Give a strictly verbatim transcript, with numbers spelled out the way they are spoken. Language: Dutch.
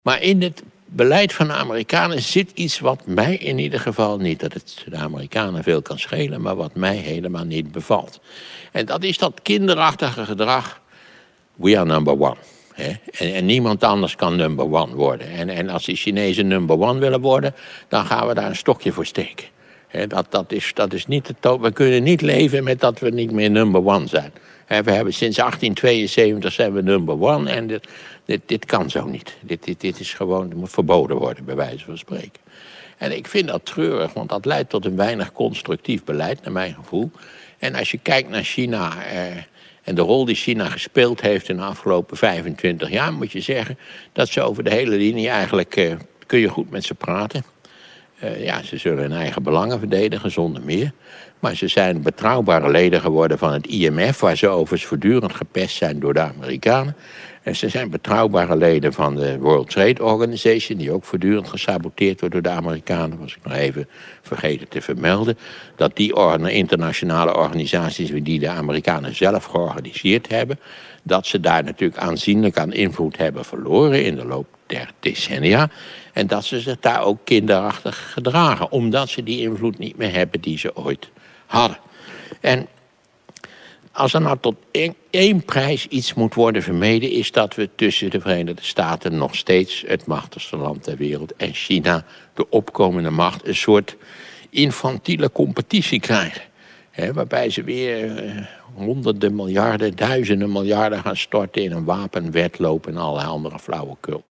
Maar in het beleid van de Amerikanen zit iets wat mij in ieder geval niet... dat het de Amerikanen veel kan schelen, maar wat mij helemaal niet bevalt. En dat is dat kinderachtige gedrag. We are number one. Hè? En, en niemand anders kan number one worden. En, en als die Chinezen number one willen worden, dan gaan we daar een stokje voor steken. Hè, dat, dat, is, dat is niet het, we kunnen niet leven met dat we niet meer number one zijn. Hè, we hebben sinds achttien tweeënzeventig zijn we number one en dit, dit, dit kan zo niet. Dit, dit, dit is gewoon, dit moet verboden worden, bij wijze van spreken. En ik vind dat treurig, want dat leidt tot een weinig constructief beleid, naar mijn gevoel. En als je kijkt naar China eh, en de rol die China gespeeld heeft in de afgelopen vijfentwintig jaar, moet je zeggen dat ze over de hele linie eigenlijk, eh, kun je goed met ze praten. Uh, ja, ze zullen hun eigen belangen verdedigen, zonder meer. Maar ze zijn betrouwbare leden geworden van het I M F... waar ze overigens voortdurend gepest zijn door de Amerikanen. En ze zijn betrouwbare leden van de World Trade Organization... die ook voortdurend gesaboteerd wordt door de Amerikanen. Was ik nog even vergeten te vermelden. Dat die internationale organisaties die de Amerikanen zelf georganiseerd hebben... dat ze daar natuurlijk aanzienlijk aan invloed hebben verloren... in de loop der decennia. En dat ze zich daar ook kinderachtig gedragen. Omdat ze die invloed niet meer hebben die ze ooit hadden. En als er nou tot één, één prijs iets moet worden vermeden... is dat we tussen de Verenigde Staten nog steeds het machtigste land ter wereld... en China, de opkomende macht, een soort infantiele competitie krijgen. He, waarbij ze weer eh, honderden miljarden, duizenden miljarden gaan storten... in een wapenwedloop en allerlei andere flauwekul.